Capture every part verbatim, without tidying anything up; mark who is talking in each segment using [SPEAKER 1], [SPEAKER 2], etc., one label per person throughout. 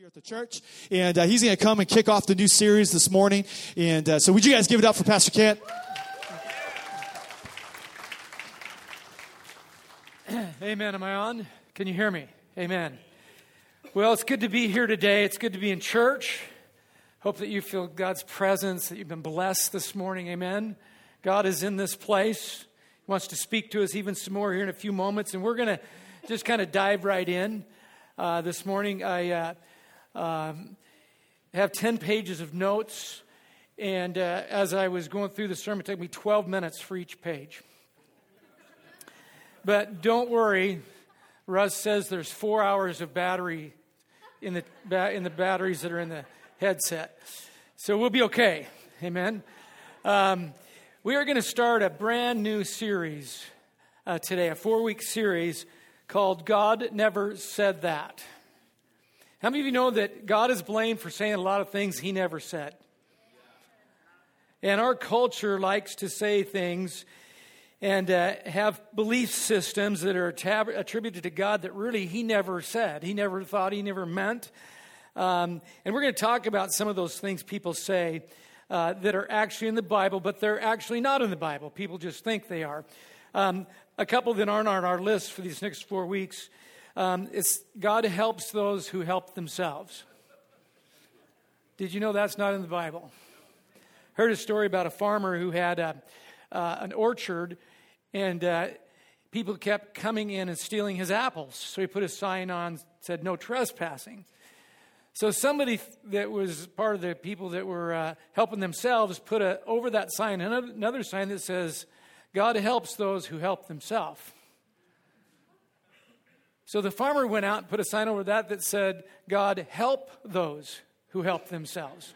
[SPEAKER 1] here at the church, and uh, he's going to come and kick off the new series this morning. And uh, so would you guys give it up for Pastor Kent?
[SPEAKER 2] Amen. Am I on? Can you hear me? Amen. Well, it's good to be here today. It's good to be in church. Hope that you feel God's presence, that you've been blessed this morning. Amen. God is in this place. He wants to speak to us even some more here in a few moments, and we're going to just kind of dive right in. Uh, this morning, I uh, um, have ten pages of notes, and uh, as I was going through the sermon, it took me twelve minutes for each page. But don't worry, Russ says there's four hours of battery in the ba- in the batteries that are in the headset, so we'll be okay. Amen. Um, we are going to start a brand new series uh, today, a four-week series called God Never Said That. How many of you know that God is blamed for saying a lot of things he never said? And our culture likes to say things and uh, have belief systems that are tab- attributed to God that really he never said. He never thought, he never meant. Um, and we're going to talk about some of those things people say uh, that are actually in the Bible, but they're actually not in the Bible. People just think they are. Um, a couple that aren't on our list for these next four weeks, um, it's God helps those who help themselves. Did you know that's not in the Bible? Heard a story about a farmer who had a, uh, an orchard, and uh, people kept coming in and stealing his apples. So he put a sign on, said no trespassing. So somebody that was part of the people that were uh, helping themselves put a, over that sign another, another sign that says, God helps those who help themselves. So the farmer went out and put a sign over that that said, God help those who help themselves.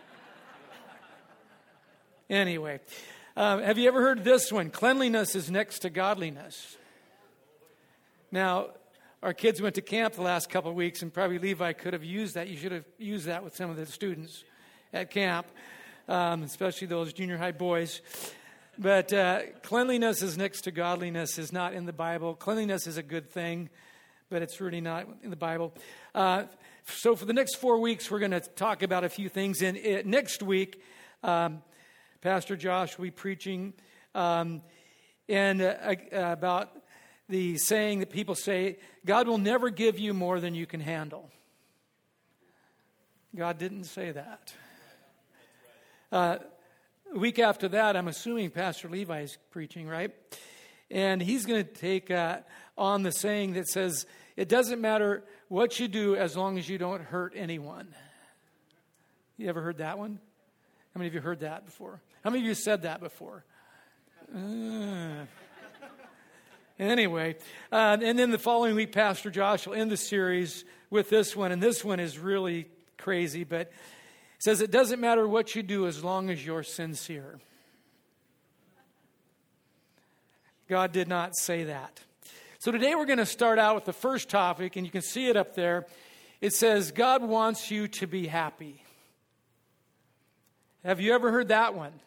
[SPEAKER 2] Anyway, uh, have you ever heard this one? Cleanliness is next to godliness. Now, our kids went to camp the last couple of weeks, and probably Levi could have used that. You should have used that with some of the students at camp, um, especially those junior high boys. But uh, cleanliness is next to godliness is not in the Bible. Cleanliness is a good thing, but it's really not in the Bible. Uh, so for the next four weeks, we're going to talk about a few things. And it, next week, um, Pastor Josh will be preaching um, and uh, uh, about the saying that people say, God will never give you more than you can handle. God didn't say that. Uh, A week after that, I'm assuming Pastor Levi is preaching, right? And he's going to take uh, on the saying that says, it doesn't matter what you do as long as you don't hurt anyone. You ever heard that one? How many of you heard that before? How many of you said that before? Uh. Anyway, uh, and then the following week, Pastor Josh will end the series with this one. And this one is really crazy, but it says, it doesn't matter what you do as long as you're sincere. God did not say that. So today we're going to start out with the first topic, and you can see it up there. It says, God wants you to be happy. Have you ever heard that one?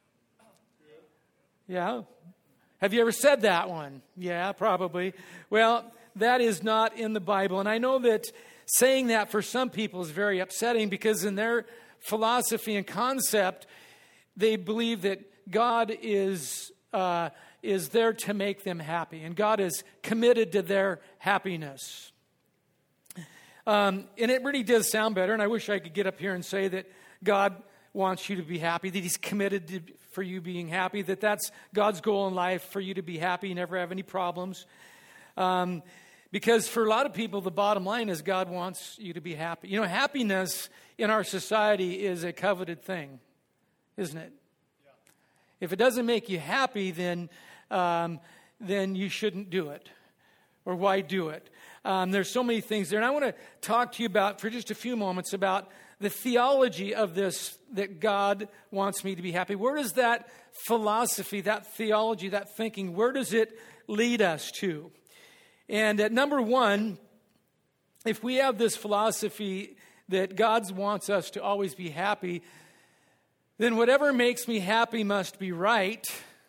[SPEAKER 2] Yeah? Have you ever said that one? Yeah, probably. Well, that is not in the Bible. And I know that saying that for some people is very upsetting because in their philosophy and concept, they believe that God is uh, is there to make them happy, and God is committed to their happiness. Um, and it really does sound better, and I wish I could get up here and say that God wants you to be happy, that he's committed to, for you being happy, that that's God's goal in life, for you to be happy, never have any problems. Um Because for a lot of people, the bottom line is God wants you to be happy. You know, happiness in our society is a coveted thing, isn't it? Yeah. If it doesn't make you happy, then um, then you shouldn't do it. Or why do it? Um, there's so many things there. And I want to talk to you about, for just a few moments, about the theology of this, that God wants me to be happy. Where does that philosophy, that theology, that thinking, where does it lead us to? And at number one, if we have this philosophy that God wants us to always be happy, then whatever makes me happy must be right,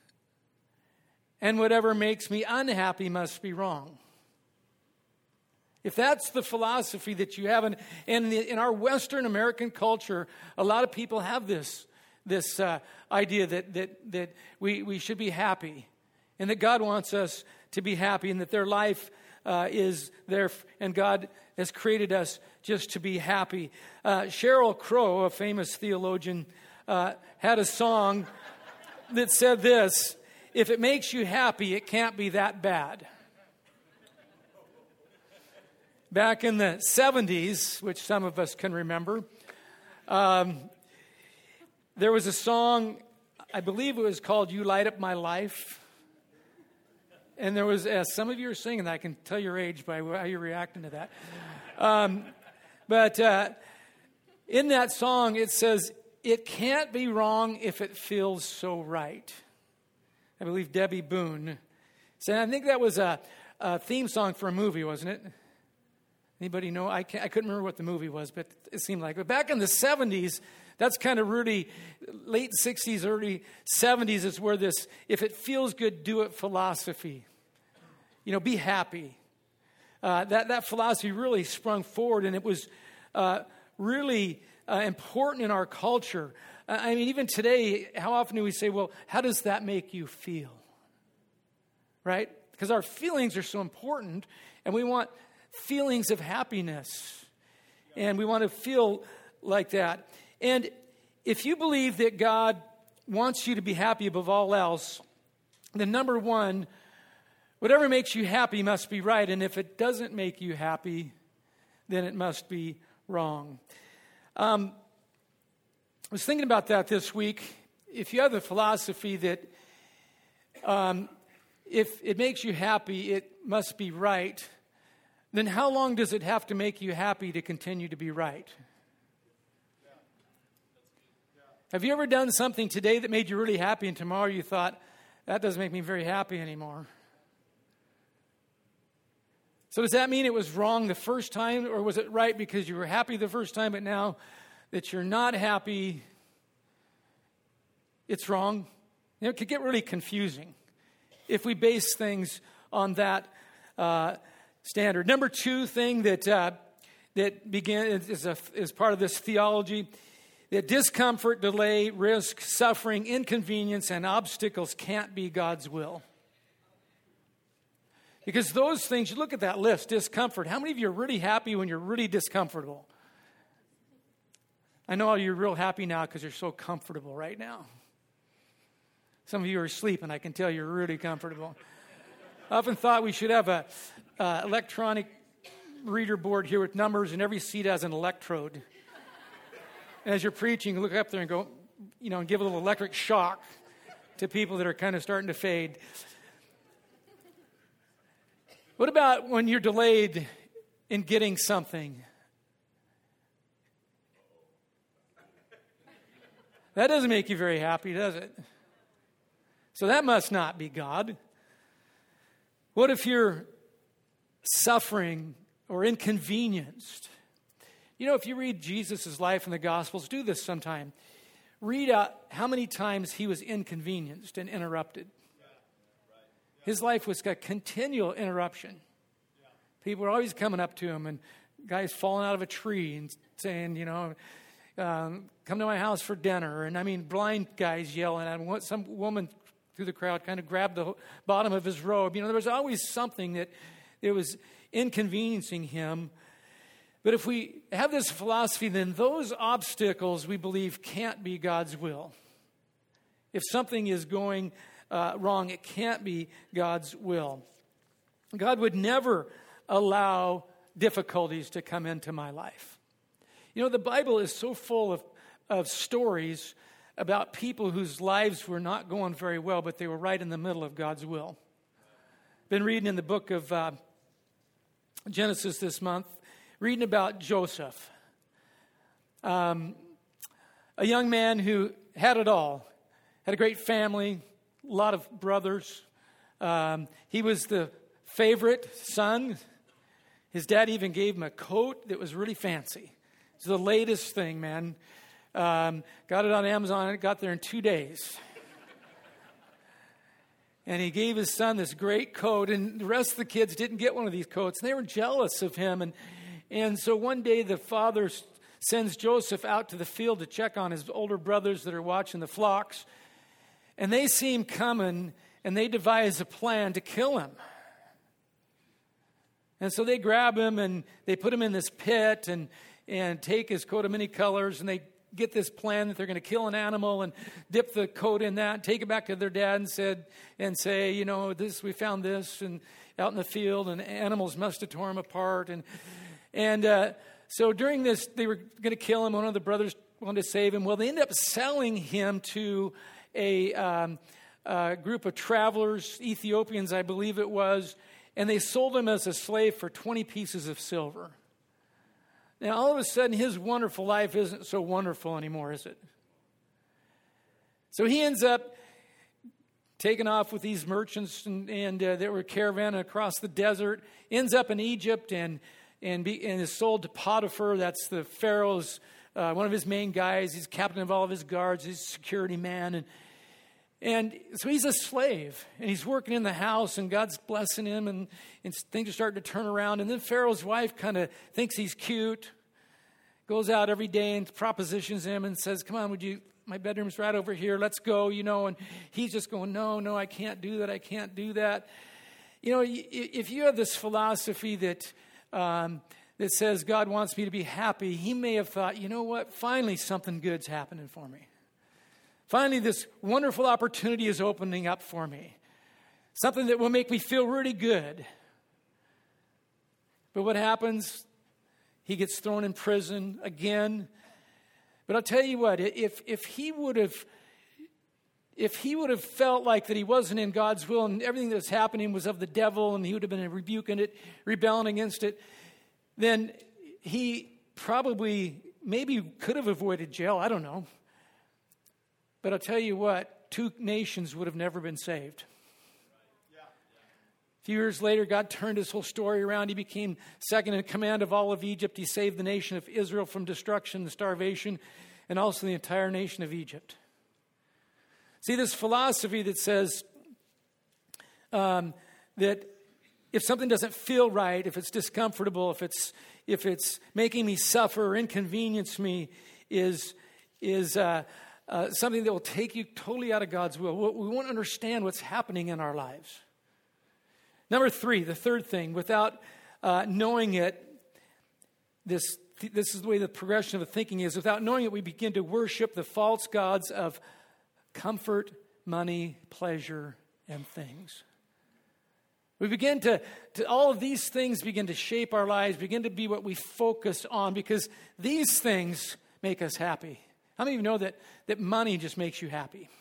[SPEAKER 2] and whatever makes me unhappy must be wrong. If that's the philosophy that you have, and, and in our Western American culture, a lot of people have this, this uh, idea that, that, that we, we should be happy, and that God wants us to be happy, and that their life uh, is there, and God has created us just to be happy. Uh, Sheryl Crow, a famous theologian, uh, had a song that said this: "If it makes you happy, it can't be that bad." Back in the seventies, which some of us can remember, um, there was a song, I believe it was called "You Light Up My Life." And there was, as some of you are singing that, I can tell your age by how you're reacting to that. Um, but uh, in that song, it says, "It can't be wrong if it feels so right." I believe Debbie Boone said, I think that was a, a theme song for a movie, wasn't it? Anybody know? I, can't, I couldn't remember what the movie was, but it seemed like. But back in the seventies, that's kind of really, late sixties, early seventies is where this, if it feels good, do it philosophy. You know, be happy. Uh, that, that philosophy really sprung forward, and it was uh, really uh, important in our culture. Uh, I mean, even today, how often do we say, well, how does that make you feel? Right? Because our feelings are so important, and we want feelings of happiness. And we want to feel like that. And if you believe that God wants you to be happy above all else, then number one, whatever makes you happy must be right. And if it doesn't make you happy, then it must be wrong. Um, I was thinking about that this week. If you have the philosophy that um, if it makes you happy, it must be right, then how long does it have to make you happy to continue to be right? Have you ever done something today that made you really happy, and tomorrow you thought, that doesn't make me very happy anymore? So does that mean it was wrong the first time, or was it right because you were happy the first time, but now that you're not happy, it's wrong? You know, it could get really confusing if we base things on that uh standard. Number two thing that uh, that began is, a, is part of this theology, that discomfort, delay, risk, suffering, inconvenience, and obstacles can't be God's will. Because those things, you look at that list, discomfort. How many of you are really happy when you're really discomfortable? I know you're real happy now because you're so comfortable right now. Some of you are sleeping. I can tell you're really comfortable. I often thought we should have a uh, electronic reader board here with numbers, and every seat has an electrode. And as you're preaching, you look up there and go, you know, and give a little electric shock to people that are kind of starting to fade. What about when you're delayed in getting something? That doesn't make you very happy, does it? So that must not be God. What if you're suffering or inconvenienced? You know, if you read Jesus' life in the Gospels, do this sometime. Read out how many times he was inconvenienced and interrupted. His life was a continual interruption. People were always coming up to him, and guys falling out of a tree and saying, you know, um, come to my house for dinner. And I mean, blind guys yelling at him. Some woman through the crowd kind of grabbed the bottom of his robe. You know, there was always something that it was inconveniencing him. But if we have this philosophy, then those obstacles we believe can't be God's will. If something is going uh, wrong, it can't be God's will. God would never allow difficulties to come into my life. You know, the Bible is so full of, of stories about people whose lives were not going very well, but they were right in the middle of God's will. Been reading in the book of uh, Genesis this month, reading about Joseph, um, a young man who had it all, had a great family, a lot of brothers. Um, he was the favorite son. His dad even gave him a coat that was really fancy. It's the latest thing, man. Um, got it on Amazon. It got there in two days. And he gave his son this great coat, and the rest of the kids didn't get one of these coats, and they were jealous of him. And, and so one day the father sends Joseph out to the field to check on his older brothers that are watching the flocks. And they see him coming, and they devise a plan to kill him. And so they grab him, and they put him in this pit, and, and take his coat of many colors, and they get this plan that they're going to kill an animal and dip the coat in that, take it back to their dad and said and say, you know, this we found this and out in the field, and animals must have torn him apart. And and uh, so during this, they were going to kill him. One of the brothers wanted to save him. Well, they ended up selling him to a, um, a group of travelers, Ethiopians, I believe it was, and they sold him as a slave for twenty pieces of silver. Now, all of a sudden, his wonderful life isn't so wonderful anymore, is it? So he ends up taking off with these merchants and, and uh, that were caravanning across the desert, ends up in Egypt and and, be, and is sold to Potiphar. That's the Pharaoh's, uh, one of his main guys. He's captain of all of his guards. He's a security man. And, and so he's a slave, and he's working in the house, and God's blessing him, and, and things are starting to turn around. And then Pharaoh's wife kind of thinks he's cute, goes out every day and propositions him and says, come on, would you, my bedroom's right over here, let's go, you know. And he's just going, no, no, I can't do that, I can't do that. You know, if you have this philosophy that um, that says God wants me to be happy, he may have thought, you know what, finally something good's happening for me. Finally, this wonderful opportunity is opening up for me. Something that will make me feel really good. But what happens? He gets thrown in prison again. But I'll tell you what, if if he would have if he would have felt like that he wasn't in God's will and everything that was happening was of the devil and he would have been rebuking it, rebelling against it, then he probably maybe could have avoided jail. I don't know. But I'll tell you what, two nations would have never been saved. A few years later, God turned his whole story around. He became second in command of all of Egypt. He saved the nation of Israel from destruction and starvation, and also the entire nation of Egypt. See, this philosophy that says um, that if something doesn't feel right, if it's discomfortable, if it's if it's making me suffer or inconvenience me, is is uh, uh, something that will take you totally out of God's will. We won't understand what's happening in our lives. Number three, the third thing, without uh, knowing it, this this is the way the progression of the thinking is. Without knowing it, we begin to worship the false gods of comfort, money, pleasure, and things. We begin to, to, all of these things begin to shape our lives, begin to be what we focus on, because these things make us happy. How many of you know that, that money just makes you happy?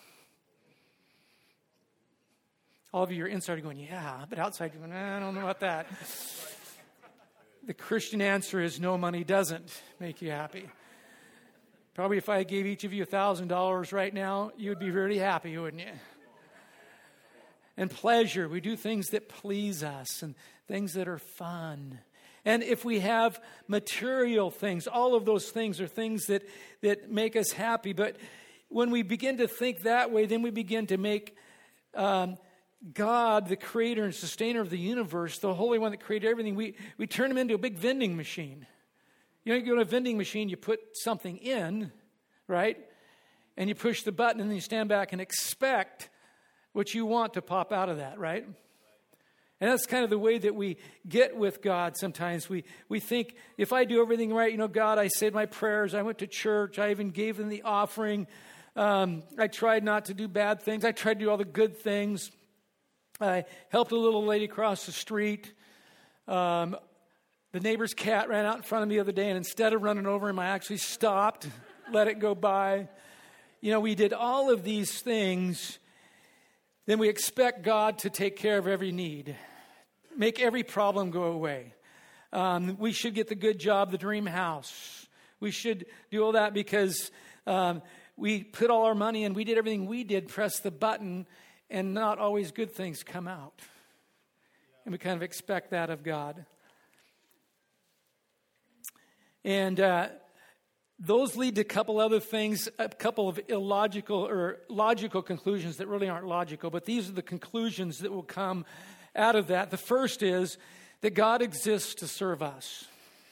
[SPEAKER 2] All of you are inside going, yeah, but outside you're going, I don't know about that. The Christian answer is no, money doesn't make you happy. Probably if I gave each of you one thousand dollars right now, you would be really happy, wouldn't you? And pleasure, we do things that please us and things that are fun. And if we have material things, all of those things are things that, that make us happy. But when we begin to think that way, then we begin to make um, God, the creator and sustainer of the universe, the Holy One that created everything, we, we turn him into a big vending machine. You know, you go to a vending machine, you put something in, right? And you push the button, and then you stand back and expect what you want to pop out of that, right? And that's kind of the way that we get with God sometimes. We we think, if I do everything right, you know, God, I said my prayers, I went to church, I even gave them the offering, um, I tried not to do bad things, I tried to do all the good things. I helped a little lady cross the street. Um, the neighbor's cat ran out in front of me the other day, and instead of running over him, I actually stopped, let it go by. You know, we did all of these things. Then we expect God to take care of every need, make every problem go away. Um, we should get the good job, the dream house. We should do all that because um, we put all our money in. We did everything we did, press the button, and not always good things come out. And we kind of expect that of God. And uh, those lead to a couple other things, a couple of illogical or logical conclusions that really aren't logical, but these are the conclusions that will come out of that. The first is that God exists to serve us.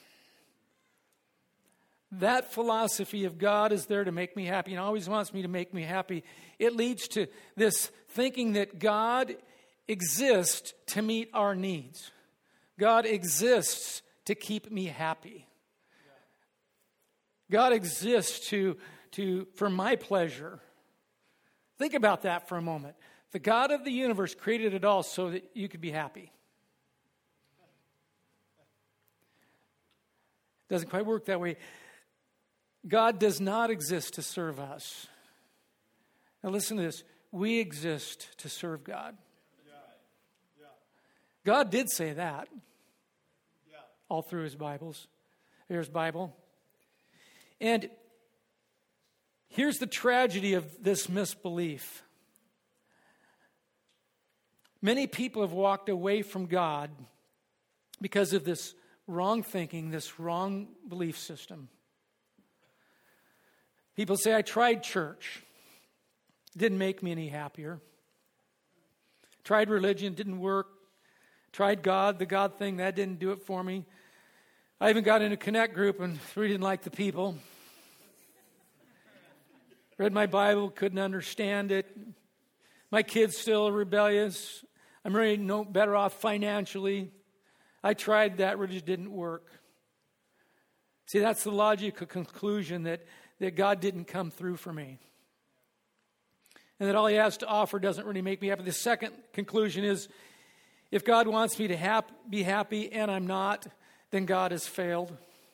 [SPEAKER 2] That philosophy of God is there to make me happy and always wants me to make me happy, it leads to this thinking that God exists to meet our needs. God exists to keep me happy. God exists to, to, for my pleasure. Think about that for a moment. The God of the universe created it all so that you could be happy. It doesn't quite work that way. God does not exist to serve us. Now listen to this. We exist to serve God. God did say that all through his Bibles. Here's Bible. And here's the tragedy of this misbelief. Many people have walked away from God because of this wrong thinking, this wrong belief system. People say, I tried church. It didn't make me any happier. Tried religion, didn't work. Tried God, the God thing, that didn't do it for me. I even got in a Connect group and really didn't like the people. Read my Bible, couldn't understand it. My kids still are rebellious. I'm really no better off financially. I tried that, really didn't work. See, that's the logical conclusion that, that God didn't come through for me. And that all he has to offer doesn't really make me happy. The second conclusion is, if God wants me to hap- be happy and I'm not, then God has failed.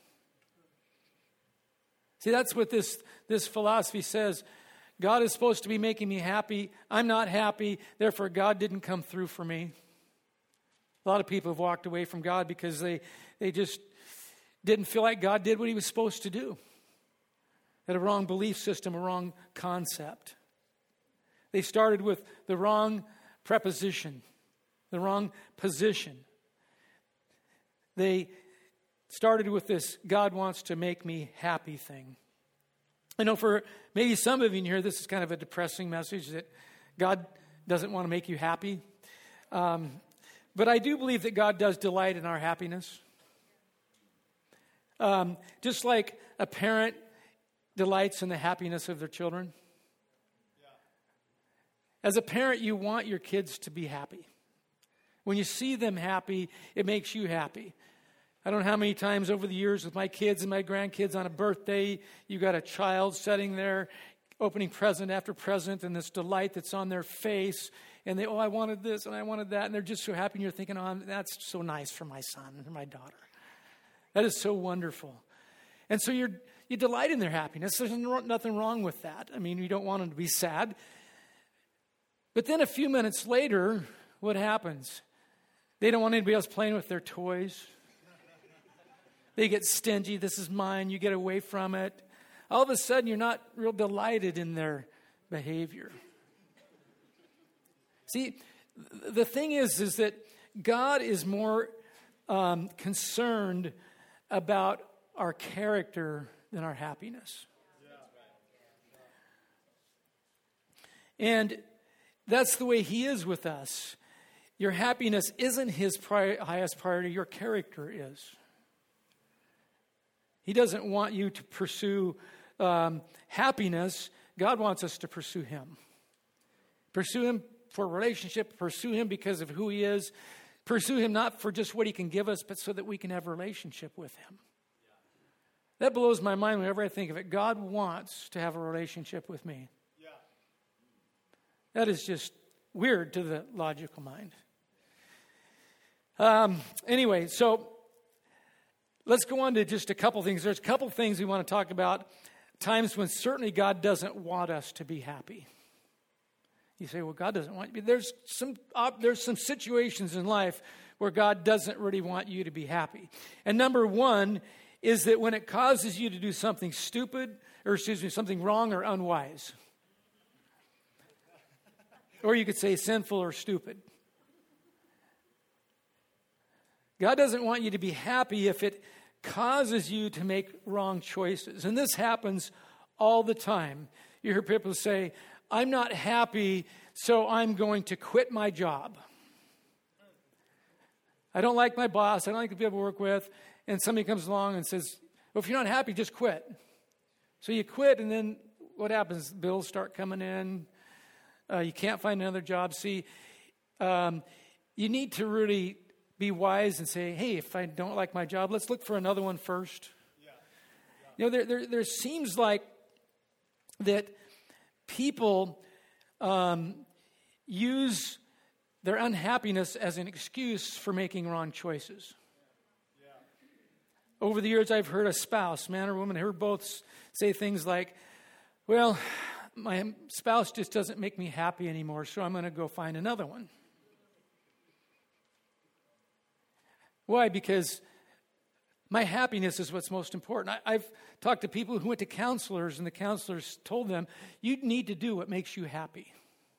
[SPEAKER 2] See, that's what this, this philosophy says. God is supposed to be making me happy. I'm not happy. Therefore, God didn't come through for me. A lot of people have walked away from God because they, they just didn't feel like God did what he was supposed to do. Had a wrong belief system, a wrong concept. They started with the wrong preposition, the wrong position. They started with this God wants to make me happy thing. I know for maybe some of you in here, this is kind of a depressing message that God doesn't want to make you happy. Um, but I do believe that God does delight in our happiness. Um, just like a parent delights in the happiness of their children. As a parent, you want your kids to be happy. When you see them happy, it makes you happy. I don't know how many times over the years with my kids and my grandkids on a birthday, you got a child sitting there opening present after present and this delight that's on their face. And they, oh, I wanted this and I wanted that. And they're just so happy. And you're thinking, oh, that's so nice for my son and my daughter. That is so wonderful. And so you're, you delight in their happiness. There's nothing wrong with that. I mean, you don't want them to be sad. But then a few minutes later, what happens? They don't want anybody else playing with their toys. They get stingy. This is mine. You get away from it. All of a sudden, you're not real delighted in their behavior. See, the thing is, is that God is more um, concerned about our character than our happiness. And that's the way he is with us. Your happiness isn't his pri- highest priority. Your character is. He doesn't want you to pursue um, happiness. God wants us to pursue him. Pursue him for a relationship. Pursue him because of who he is. Pursue him not for just what he can give us, but so that we can have a relationship with him. That blows my mind whenever I think of it. God wants to have a relationship with me. That is just weird to the logical mind. Um, anyway, so let's go on to just a couple things. There's a couple things we want to talk about. Times when certainly God doesn't want us to be happy. You say, well, God doesn't want you. There's some, uh, there's some situations in life where God doesn't really want you to be happy. And number one is that when it causes you to do something stupid, or excuse me, something wrong or unwise. Or you could say sinful or stupid. God doesn't want you to be happy if it causes you to make wrong choices. And this happens all the time. You hear people say, I'm not happy, so I'm going to quit my job. I don't like my boss. I don't like the people I work with. And somebody comes along and says, well, if you're not happy, just quit. So you quit, and then what happens? Bills start coming in. Uh, you can't find another job. See, um, you need to really be wise and say, hey, if I don't like my job, let's look for another one first. Yeah. Yeah. You know, there, there, there seems like that people um, use their unhappiness as an excuse for making wrong choices. Yeah. Yeah. Over the years, I've heard a spouse, man or woman, I heard both say things like, well, my spouse just doesn't make me happy anymore, so I'm going to go find another one. Why? Because my happiness is what's most important. I, I've talked to people who went to counselors, and the counselors told them, you need to do what makes you happy.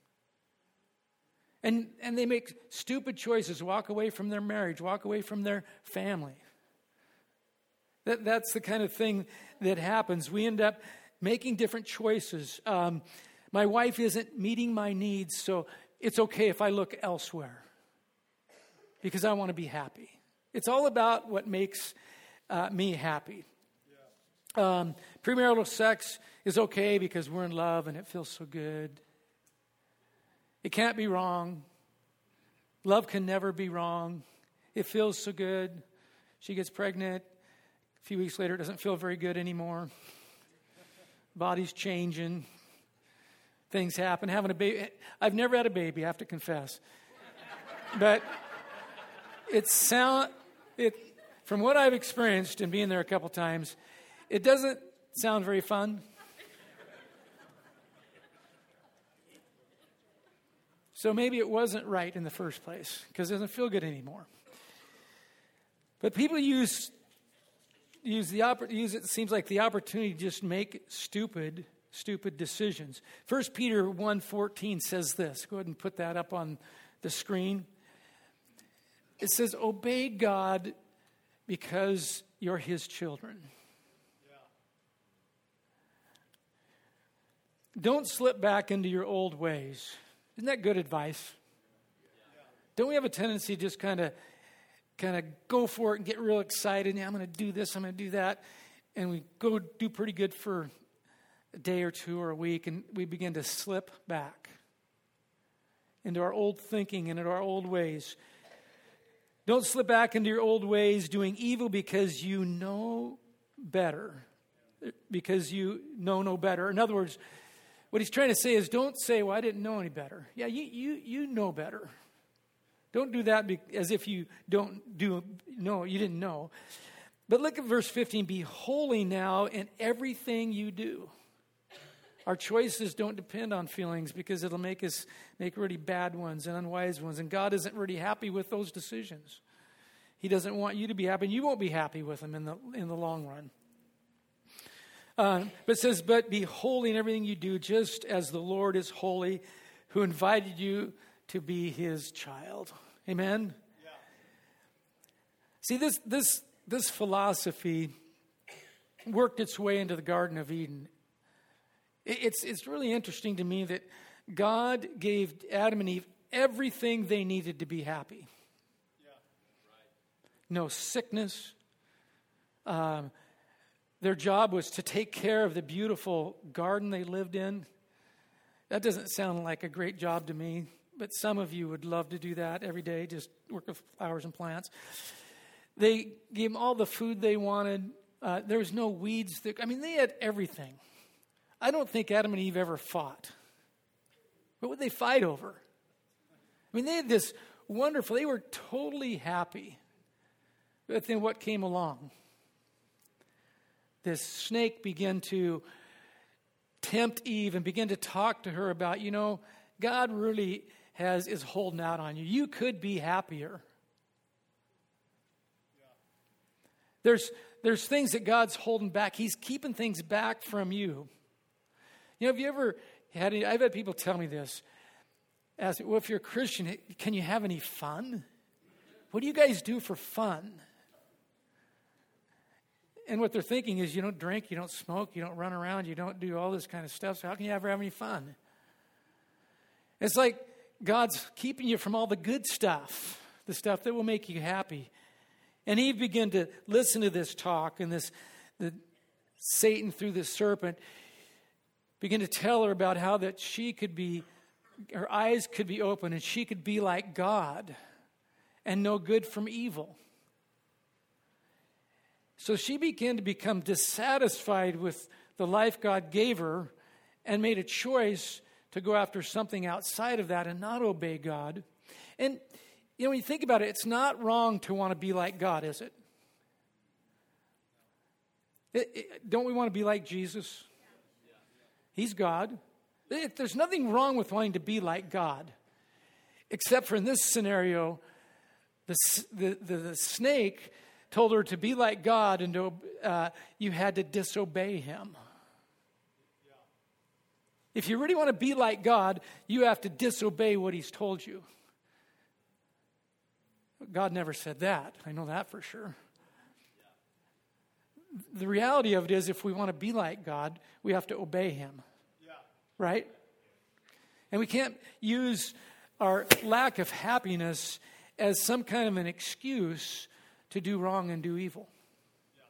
[SPEAKER 2] And, and they make stupid choices, walk away from their marriage, walk away from their family. That, that's the kind of thing that happens. We end up making different choices. Um, my wife isn't meeting my needs, so it's okay if I look elsewhere because I want to be happy. It's all about what makes uh, me happy. Yeah. Um, premarital sex is okay because we're in love and it feels so good. It can't be wrong. Love can never be wrong. It feels so good. She gets pregnant. A few weeks later, it doesn't feel very good anymore. Body's changing. Things happen. Having a baby. I've never had a baby, I have to confess. But it sound it from what I've experienced and being there a couple times, it doesn't sound very fun. So maybe it wasn't right in the first place because it doesn't feel good anymore. But people use use the use it seems like the opportunity to just make stupid stupid decisions. First Peter one fourteen says this. Go ahead and put that up on the screen. It says, "Obey God because you're His children." Yeah. Don't slip back into your old ways. Isn't that good advice? Yeah. Don't we have a tendency to just kind of kind of go for it and get real excited? Yeah, I'm going to do this, I'm going to do that. And we go do pretty good for a day or two or a week, and we begin to slip back into our old thinking and into our old ways. Don't slip back into your old ways doing evil because you know better. Because you know no better. In other words, what he's trying to say is don't say, well, I didn't know any better. Yeah, you you you know better. Don't do that be, as if you don't do, no, you didn't know. But look at verse fifteen. Be holy now in everything you do. Our choices don't depend on feelings because it'll make us make really bad ones and unwise ones. And God isn't really happy with those decisions. He doesn't want you to be happy, and you won't be happy with him in the in the long run. Uh, but it says, but be holy in everything you do, just as the Lord is holy, who invited you to be his child. Amen? Yeah. See, this this this philosophy worked its way into the Garden of Eden. It, it's it's really interesting to me that God gave Adam and Eve everything they needed to be happy. Yeah. Right. No sickness. Um, Their job was to take care of the beautiful garden they lived in. That doesn't sound like a great job to me, but some of you would love to do that every day, just work with flowers and plants. They gave them all the food they wanted. Uh, there was no weeds. That, I mean, they had everything. I don't think Adam and Eve ever fought. What would they fight over? I mean, they had this wonderful, they were totally happy. But then what came along? This snake began to tempt Eve and begin to talk to her about, you know, God really has is holding out on you. You could be happier. Yeah. There's there's things that God's holding back. He's keeping things back from you. You know, have you ever had any, I've had people tell me this. Ask, well, if you're a Christian, can you have any fun? What do you guys do for fun? And what they're thinking is, you don't drink, you don't smoke, you don't run around, you don't do all this kind of stuff, so how can you ever have any fun? It's like God's keeping you from all the good stuff, the stuff that will make you happy. And Eve began to listen to this talk, and this the Satan through the serpent began to tell her about how that she could be, her eyes could be open, and she could be like God and know good from evil. So she began to become dissatisfied with the life God gave her and made a choice to go after something outside of that and not obey God. And, you know, when you think about it, it's not wrong to want to be like God, is it? it, it don't we want to be like Jesus? He's God. It, there's nothing wrong with wanting to be like God, except for in this scenario, the, the, the, the snake told her to be like God, and to, uh, you had to disobey him. If you really want to be like God, you have to disobey what he's told you. God never said that. I know that for sure. The reality of it is, if we want to be like God, we have to obey him. Right? And we can't use our lack of happiness as some kind of an excuse to do wrong and do evil. Yeah.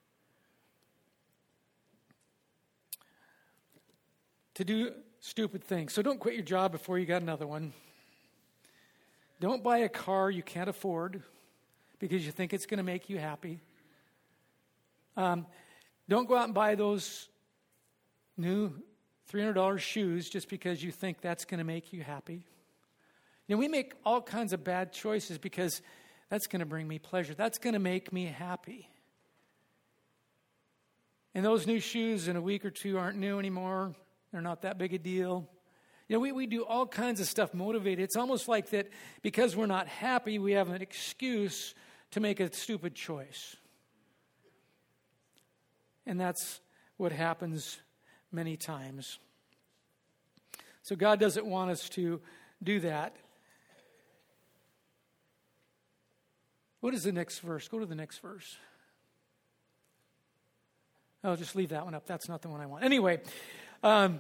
[SPEAKER 2] To do stupid things. So don't quit your job before you got another one. Don't buy a car you can't afford because you think it's going to make you happy. Um, don't go out and buy those new three hundred dollars shoes just because you think that's going to make you happy. You know, we make all kinds of bad choices because that's going to bring me pleasure. That's going to make me happy. And those new shoes in a week or two aren't new anymore. They're not that big a deal. You know, we, we do all kinds of stuff motivated. It's almost like that because we're not happy, we have an excuse to make a stupid choice. And that's what happens many times. So God doesn't want us to do that. What is the next verse? Go to the next verse. I'll just leave that one up. That's not the one I want. Anyway, um,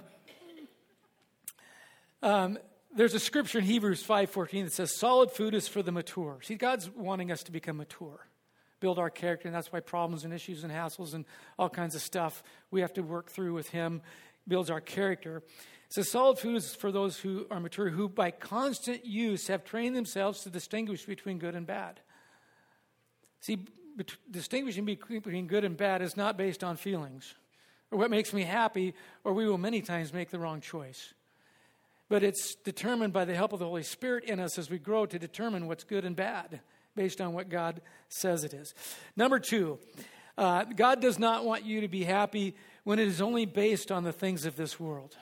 [SPEAKER 2] um, there's a scripture in Hebrews five fourteen that says, solid food is for the mature. See, God's wanting us to become mature, build our character, and that's why problems and issues and hassles and all kinds of stuff we have to work through with him builds our character. It says, solid food is for those who are mature, who by constant use have trained themselves to distinguish between good and bad. See, bet- distinguishing between good and bad is not based on feelings or what makes me happy, or we will many times make the wrong choice. But it's determined by the help of the Holy Spirit in us as we grow to determine what's good and bad based on what God says it is. Number two, uh, God does not want you to be happy when it is only based on the things of this world.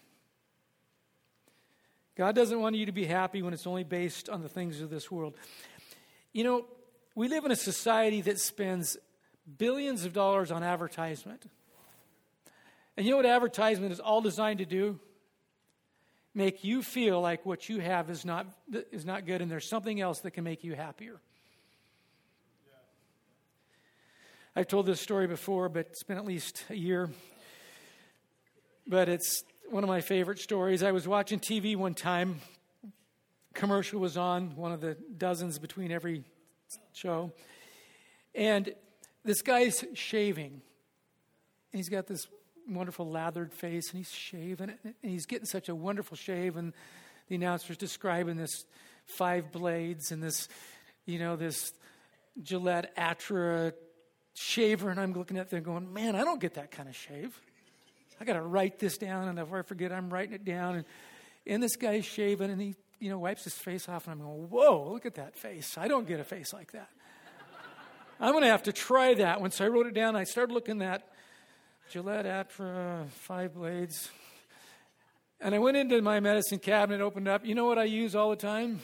[SPEAKER 2] God doesn't want you to be happy when it's only based on the things of this world. You know, we live in a society that spends billions of dollars on advertisement. And you know what advertisement is all designed to do? Make you feel like what you have is not is not good, and there's something else that can make you happier. Yeah. I've told this story before, but it's been at least a year. But it's one of my favorite stories. I was watching T V one time. Commercial was on, one of the dozens between every show. And this guy's shaving. And he's got this wonderful lathered face, and he's shaving it, and he's getting such a wonderful shave, and the announcer's describing this five blades and this, you know, this Gillette Atra shaver, and I'm looking at there going, man, I don't get that kind of shave. I got to write this down, and if I forget, I'm writing it down, and, and this guy's shaving, and he, you know, wipes his face off, and I'm going, whoa, look at that face. I don't get a face like that. I'm going to have to try that. Once I wrote it down, I started looking at Gillette Atra, five blades. And I went into my medicine cabinet, opened up. You know what I use all the time?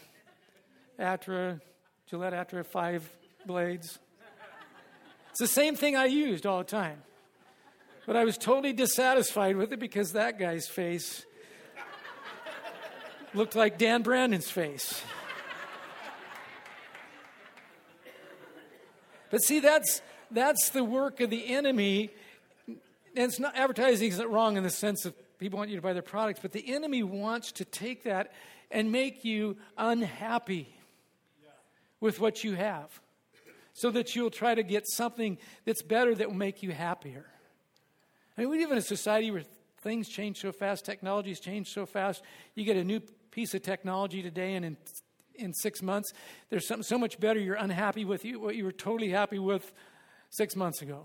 [SPEAKER 2] Atra, Gillette Atra, five blades. It's the same thing I used all the time. But I was totally dissatisfied with it because that guy's face looked like Dan Brandon's face. But see, that's that's the work of the enemy. And it's not, advertising isn't wrong in the sense of people want you to buy their products, but the enemy wants to take that and make you unhappy with what you have, so that you'll try to get something that's better that will make you happier. I mean, we live in a society where things change so fast, technologies change so fast. You get a new piece of technology today, and in in six months, there's something so much better. You're unhappy with you, what you were totally happy with six months ago.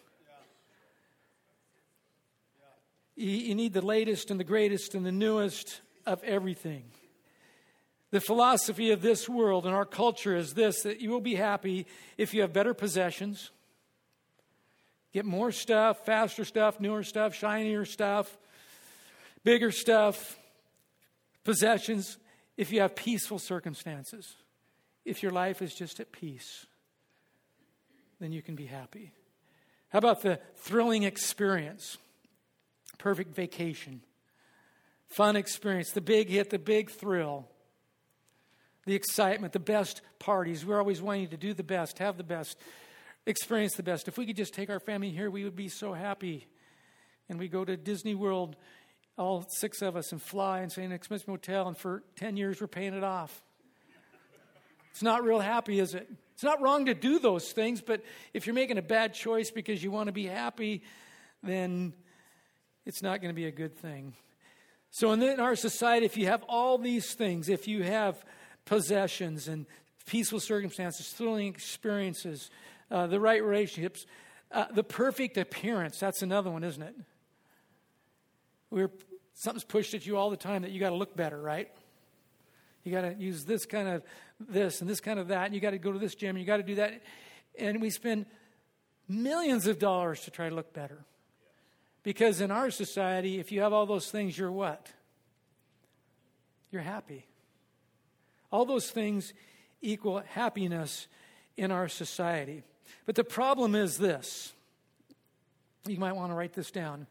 [SPEAKER 2] Yeah. Yeah. You, you need the latest and the greatest and the newest of everything. The philosophy of this world and our culture is this, that you will be happy if you have better possessions, get more stuff, faster stuff, newer stuff, shinier stuff, bigger stuff, possessions, if you have peaceful circumstances. If your life is just at peace, then you can be happy. How about the thrilling experience? Perfect vacation, fun experience, the big hit, the big thrill, the excitement, the best parties. We're always wanting to do the best, have the best, experience the best. If we could just take our family here, we would be so happy. And we go to Disney World, all six of us, and fly and stay in an expensive hotel, and for ten years we're paying it off. It's not real happy, is it? It's not wrong to do those things, but if you're making a bad choice because you want to be happy, then it's not going to be a good thing. So in our society, if you have all these things, if you have possessions and peaceful circumstances, thrilling experiences, uh, the right relationships, uh, the perfect appearance, that's another one, isn't it? We're, something's pushed at you all the time that you got to look better, right? You got to use this kind of this and this kind of that, and you got to go to this gym, and you got to do that. And we spend millions of dollars to try to look better. Because in our society, if you have all those things, you're what? You're happy. All those things equal happiness in our society. But the problem is this. You might want to write this down.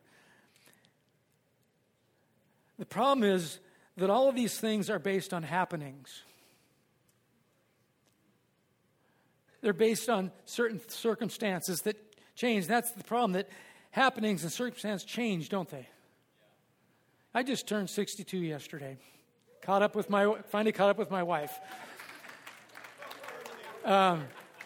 [SPEAKER 2] The problem is that all of these things are based on happenings. They're based on certain circumstances that change. That's the problem, that happenings and circumstances change, don't they? I just turned sixty-two yesterday. Caught up with my, finally caught up with my wife. Um,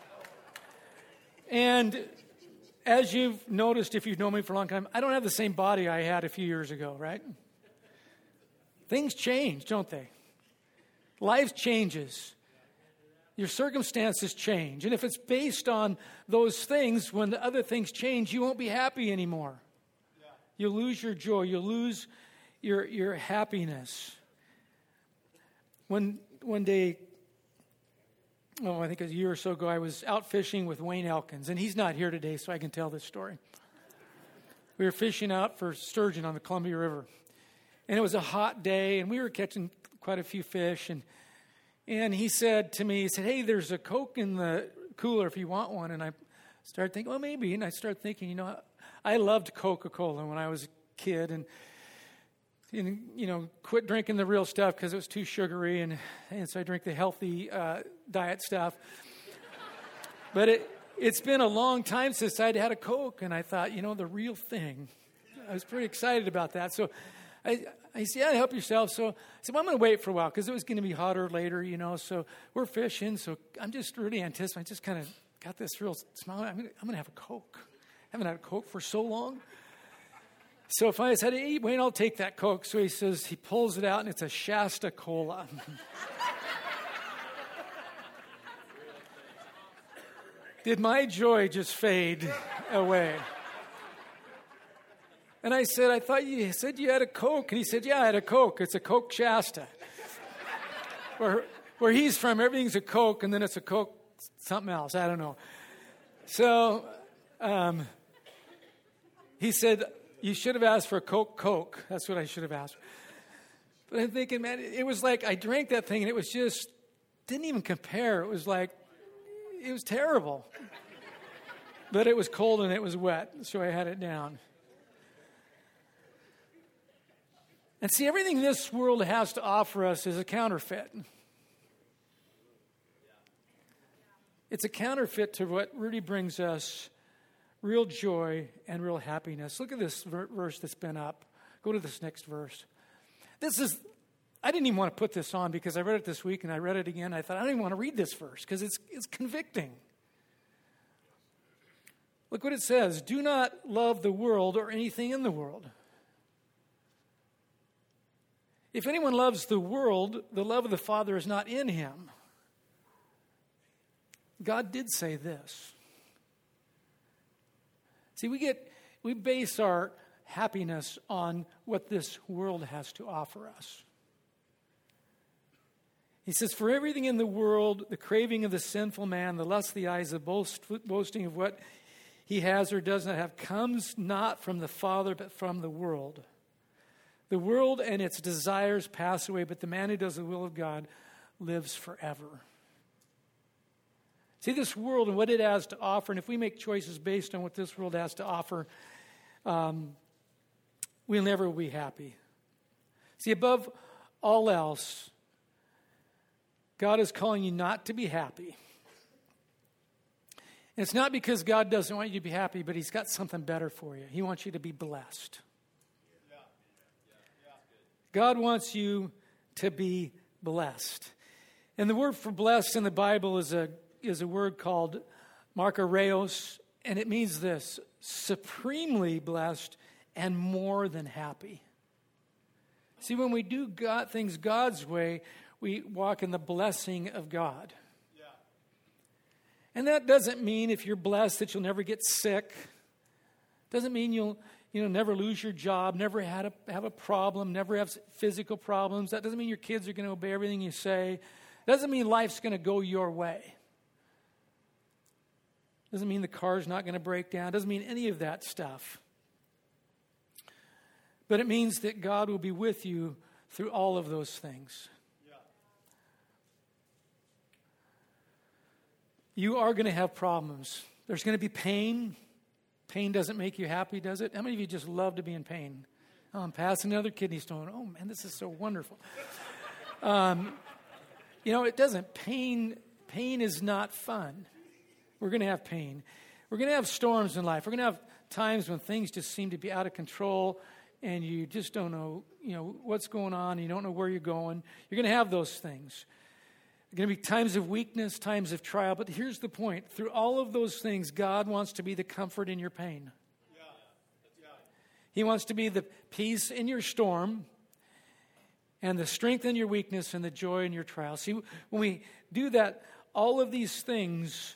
[SPEAKER 2] and as you've noticed, if you've known me for a long time, I don't have the same body I had a few years ago, right? Things change, don't they? Life changes. Your circumstances change. And if it's based on those things, when the other things change, you won't be happy anymore. Yeah. You'll lose your joy. You'll lose your, your happiness. One, one day, oh, I think a year or so ago, I was out fishing with Wayne Elkins. And he's not here today, so I can tell this story. We were fishing out for sturgeon on the Columbia River. And it was a hot day, and we were catching quite a few fish. And and he said to me, he said, hey, there's a Coke in the cooler if you want one. And I started thinking, well, maybe. And I started thinking, you know, I loved Coca-Cola when I was a kid. And, and you know, quit drinking the real stuff because it was too sugary. And, and so I drank the healthy uh, diet stuff. But it, it's been a long time since I'd had a Coke. And I thought, you know, the real thing. I was pretty excited about that. So I, I said, yeah, help yourself. So I said, well, I'm going to wait for a while because it was going to be hotter later, you know. So we're fishing. So I'm just really anticipating. I just kind of got this real smile. I'm going to have a Coke. I haven't had a Coke for so long. So if I said, hey, Wayne, I'll take that Coke. So he says, he pulls it out, and it's a Shasta Cola. Did my joy just fade away? And I said, I thought you said you had a Coke. And he said, yeah, I had a Coke. It's a Coke Shasta. where, where he's from, everything's a Coke, and then it's a Coke something else. I don't know. So um, he said, you should have asked for a Coke Coke. That's what I should have asked. But I'm thinking, man, it was like I drank that thing, and it was just, didn't even compare. It was like, it was terrible. But it was cold and it was wet, so I had it down. And see, everything this world has to offer us is a counterfeit. It's a counterfeit to what really brings us real joy and real happiness. Look at this ver- verse that's been up. Go to this next verse. This is, I didn't even want to put this on because I read it this week and I read it again. I thought, I don't even want to read this verse because it's, it's convicting. Look what it says. Do not love the world or anything in the world. If anyone loves the world, the love of the Father is not in him. God did say this. See, we get, we base our happiness on what this world has to offer us. He says, for everything in the world, the craving of the sinful man, the lust of the eyes, the boast, boasting of what he has or does not have, comes not from the Father, but from the world. The world and its desires pass away, but the man who does the will of God lives forever. See, this world and what it has to offer, and if we make choices based on what this world has to offer, um, we'll never be happy. See, above all else, God is calling you not to be happy. And it's not because God doesn't want you to be happy, but he's got something better for you. He wants you to be blessed. God wants you to be blessed. And the word for blessed in the Bible is a is a word called Makarios, and it means this: supremely blessed and more than happy. See, when we do God, things God's way, we walk in the blessing of God. Yeah. And that doesn't mean if you're blessed that you'll never get sick. Doesn't mean you'll you know never lose your job, never had a, have a problem, never have physical problems. That doesn't mean your kids are going to obey everything you say. Doesn't mean life's going to go your way. Doesn't mean the car's not going to break down. Doesn't mean any of that stuff. But it means that God will be with you through all of those things. Yeah. You are going to have problems. There's going to be pain. Pain doesn't make you happy, does it? How many of you just love to be in pain? Oh, I'm passing another kidney stone. Oh, man, this is so wonderful. um, you know, it doesn't. Pain, pain is not fun. We're going to have pain. We're going to have storms in life. We're going to have times when things just seem to be out of control and you just don't know, you know, what's going on. And you don't know where you're going. You're going to have those things. There are going to be times of weakness, times of trial. But here's the point. Through all of those things, God wants to be the comfort in your pain. Yeah. Yeah. He wants to be the peace in your storm and the strength in your weakness and the joy in your trial. See, when we do that, all of these things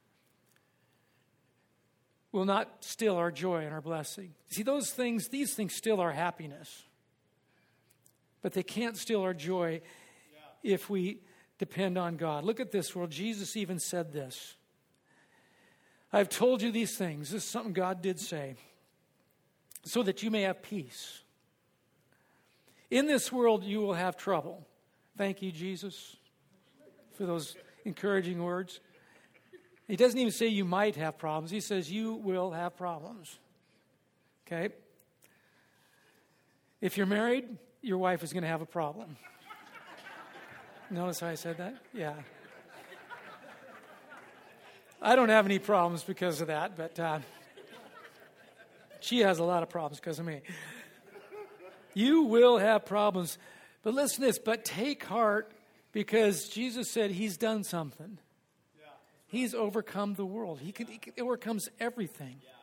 [SPEAKER 2] will not steal our joy and our blessing. See, those things, these things steal our happiness. But they can't steal our joy yeah. if we depend on God. Look at this world. Jesus even said this. I've told you these things. This is something God did say. So that you may have peace. In this world you will have trouble. Thank you, Jesus, for those encouraging words. He doesn't even say you might have problems. He says you will have problems. Okay? If you're married, your wife is going to have a problem. Notice how I said that? Yeah. I don't have any problems because of that, but uh, she has a lot of problems because of me. You will have problems. But listen to this, but take heart because Jesus said he's done something. He's overcome the world. He, can, he can, overcomes everything. Yeah.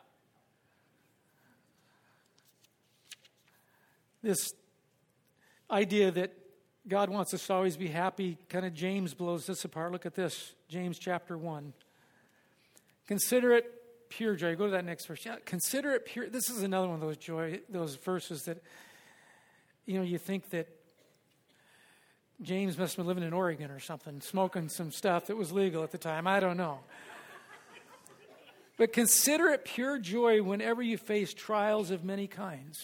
[SPEAKER 2] This idea that God wants us to always be happy, kind of James blows this apart. Look at this, James chapter one. Consider it pure joy. Go to that next verse. Yeah, consider it pure. This is another one of those joy, those verses that, you know, you think that James must have been living in Oregon or something, smoking some stuff that was legal at the time. I don't know. But consider it pure joy whenever you face trials of many kinds.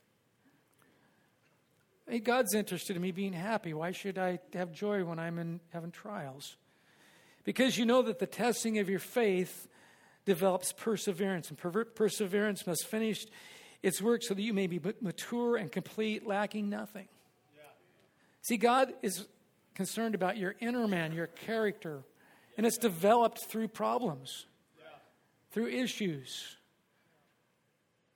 [SPEAKER 2] Hey, God's interested in me being happy. Why should I have joy when I'm in having trials? Because you know that the testing of your faith develops perseverance, and per- perseverance must finish its work so that you may be mature and complete, lacking nothing. See, God is concerned about your inner man, your character, and it's developed through problems, yeah. through issues.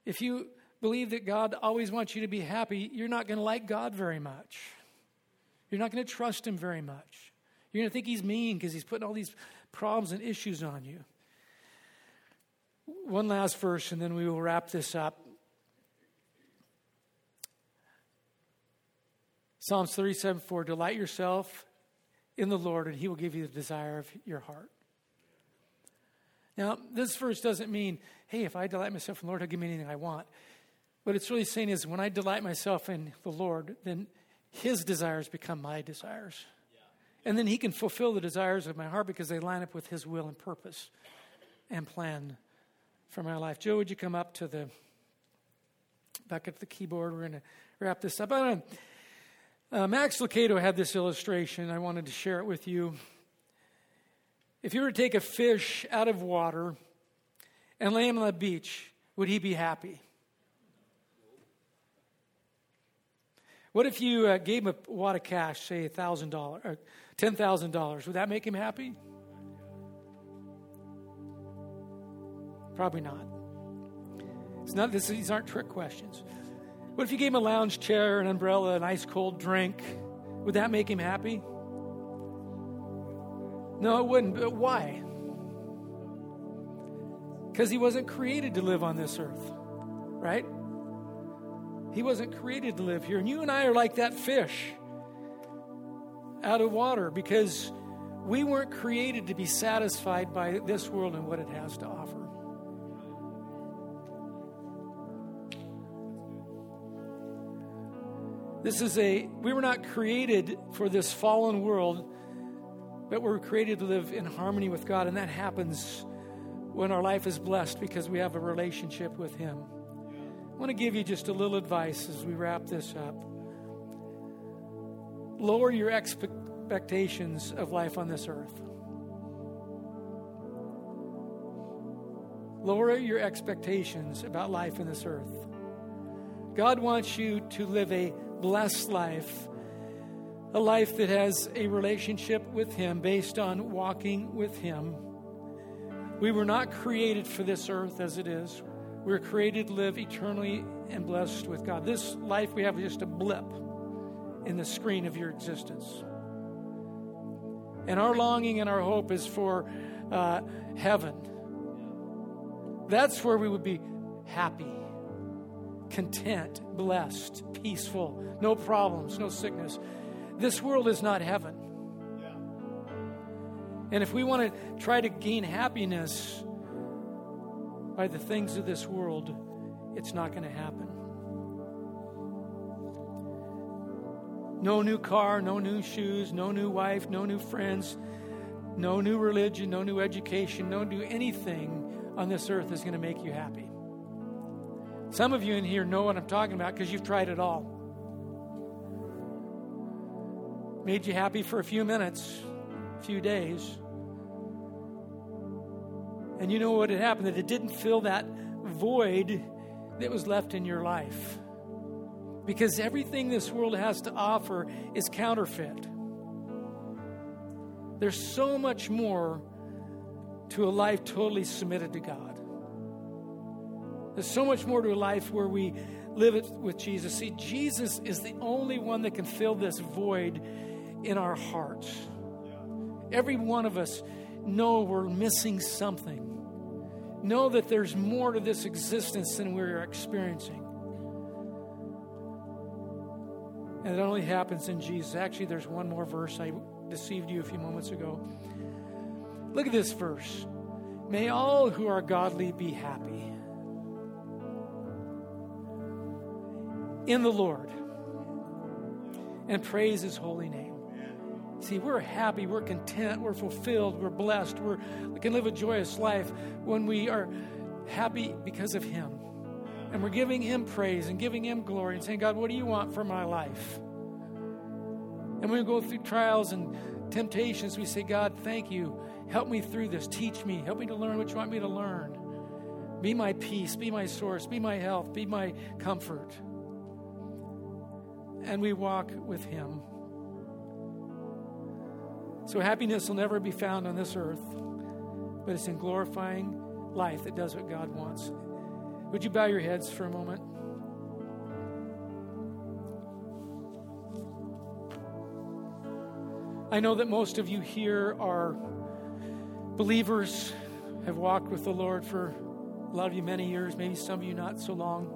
[SPEAKER 2] If you believe that God always wants you to be happy, you're not going to like God very much. You're not going to trust him very much. You're going to think he's mean because he's putting all these problems and issues on you. One last verse, and then we will wrap this up. Psalms thirty-seven four, delight yourself in the Lord, and he will give you the desire of your heart. Now, this verse doesn't mean, hey, if I delight myself in the Lord, he'll give me anything I want. What it's really saying is, when I delight myself in the Lord, then his desires become my desires. Yeah. And then he can fulfill the desires of my heart because they line up with his will and purpose and plan for my life. Joe, would you come up to the, back at the keyboard? We're going to wrap this up. I don't know. Uh, Max Lucado had this illustration. I wanted to share it with you. If you were to take a fish out of water and lay him on the beach, would he be happy? What if you uh, gave him a wad of cash, say one thousand dollars or ten thousand dollars? Would that make him happy? Probably not. It's not. This, these aren't trick questions. What if you gave him a lounge chair, an umbrella, an ice cold drink? Would that make him happy? No, it wouldn't. But why? Because he wasn't created to live on this earth, right? He wasn't created to live here. And you and I are like that fish out of water because we weren't created to be satisfied by this world and what it has to offer. This is a, we were not created for this fallen world, but we're created to live in harmony with God, and that happens when our life is blessed because we have a relationship with him. I want to give you just a little advice as we wrap this up. Lower your expectations of life on this earth. Lower your expectations about life in this earth. God wants you to live a blessed life, a life that has a relationship with him based on walking with him. We were not created for this earth as it is. We were created to live eternally and blessed with God. This life we have is just a blip in the screen of your existence. And our longing and our hope is for uh, heaven. That's where we would be happy, content, blessed, peaceful, no problems, no sickness. This world is not heaven. Yeah. And if we want to try to gain happiness by the things of this world, it's not going to happen. No new car, no new shoes, no new wife, no new friends, no new religion, no new education, no new anything on this earth is going to make you happy. Some of you in here know what I'm talking about because you've tried it all. Made you happy for a few minutes, a few days. And you know what had happened? That it didn't fill that void that was left in your life. Because everything this world has to offer is counterfeit. There's so much more to a life totally submitted to God. There's so much more to a life where we live it with Jesus. See, Jesus is the only one that can fill this void in our hearts. Every one of us know we're missing something. Know that there's more to this existence than we're experiencing. And it only happens in Jesus. Actually, there's one more verse. I deceived you a few moments ago. Look at this verse. May all who are godly be happy in the Lord and praise his holy name. See, we're happy, we're content, we're fulfilled, we're blessed, we're, we can live a joyous life when we are happy because of him. And we're giving him praise and giving him glory and saying, God, what do you want for my life? And when we go through trials and temptations, we say, God, thank you. Help me through this. Teach me. Help me to learn what you want me to learn. Be my peace. Be my source. Be my health. Be my comfort. And we walk with him. So happiness will never be found on this earth, but it's in glorifying life that does what God wants. Would you bow your heads for a moment? I know that most of you here are believers, have walked with the Lord for a lot of you many years, maybe some of you not so long.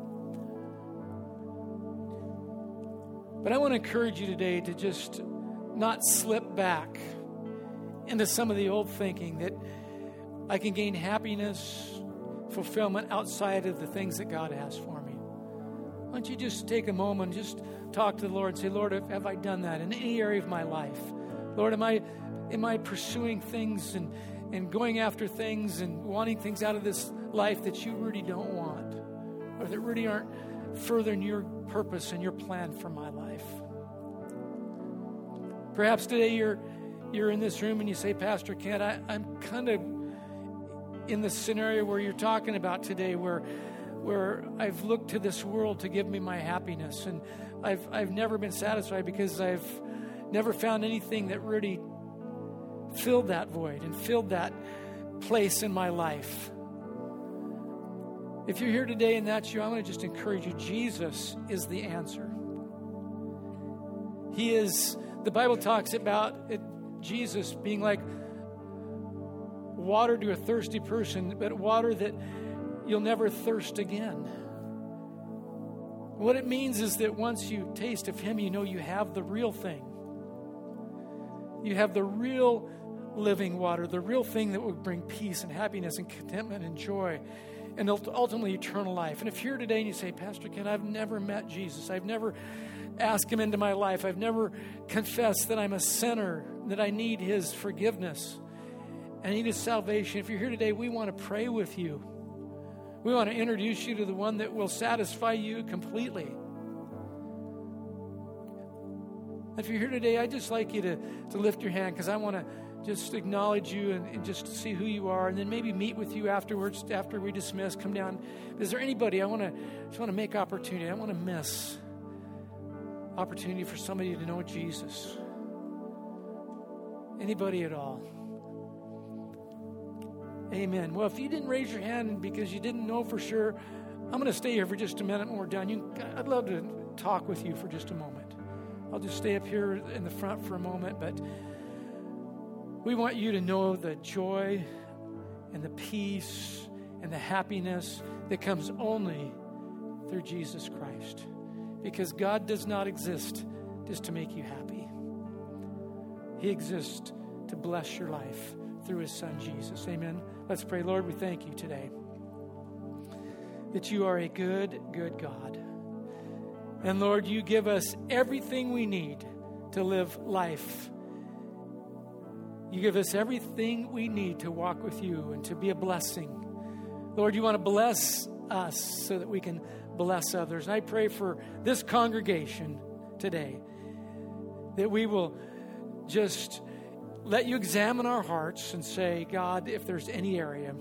[SPEAKER 2] But I want to encourage you today to just not slip back into some of the old thinking that I can gain happiness, fulfillment outside of the things that God has for me. Why don't you just take a moment and just talk to the Lord and say, Lord, have I done that in any area of my life? Lord, am I am I pursuing things and, and going after things and wanting things out of this life that you really don't want, or that really aren't furthering your purpose and your plan for my life? Perhaps today you're you're in this room and you say, Pastor Kent, I, I'm kind of in the scenario where you're talking about today, where where I've looked to this world to give me my happiness, and I've I've never been satisfied because I've never found anything that really filled that void and filled that place in my life. If you're here today and that's you, I'm going to just encourage you. Jesus is the answer. He is, the Bible talks about it, Jesus being like water to a thirsty person, but water that you'll never thirst again. What it means is that once you taste of Him, you know you have the real thing. You have the real living water, the real thing that will bring peace and happiness and contentment and joy and ultimately eternal life. And if you're here today and you say, Pastor Ken, I've never met Jesus. I've never asked Him into my life. I've never confessed that I'm a sinner, that I need His forgiveness. I need His salvation. If you're here today, we want to pray with you. We want to introduce you to the one that will satisfy you completely. If you're here today, I'd just like you to, to lift your hand, because I want to just acknowledge you and, and just see who you are, and then maybe meet with you afterwards, after we dismiss. Come down. Is there anybody? I want to just want to make opportunity. I want to miss opportunity for somebody to know Jesus. Anybody at all? Amen. Well, if you didn't raise your hand because you didn't know for sure, I'm going to stay here for just a minute when we're done. You, I'd love to talk with you for just a moment. I'll just stay up here in the front for a moment, but we want you to know the joy and the peace and the happiness that comes only through Jesus Christ. Because God does not exist just to make you happy. He exists to bless your life through His Son, Jesus. Amen. Let's pray. Lord, we thank you today that you are a good, good God. And Lord, you give us everything we need to live life. You give us everything we need to walk with you and to be a blessing. Lord, you want to bless us so that we can bless others. And I pray for this congregation today that we will just let you examine our hearts and say, God, if there's any area,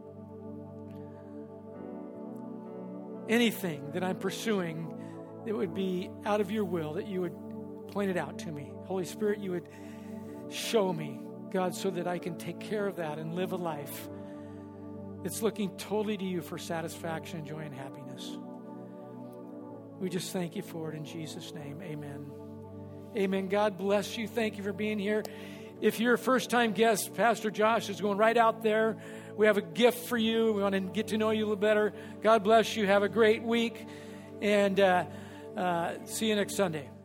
[SPEAKER 2] anything that I'm pursuing that would be out of your will, that you would point it out to me. Holy Spirit, you would show me, God, so that I can take care of that and live a life that's looking totally to you for satisfaction, joy, and happiness. We just thank you for it in Jesus' name. Amen. Amen. God bless you. Thank you for being here. If you're a first-time guest, Pastor Josh is going right out there. We have a gift for you. We want to get to know you a little better. God bless you. Have a great week. And uh, uh, see you next Sunday.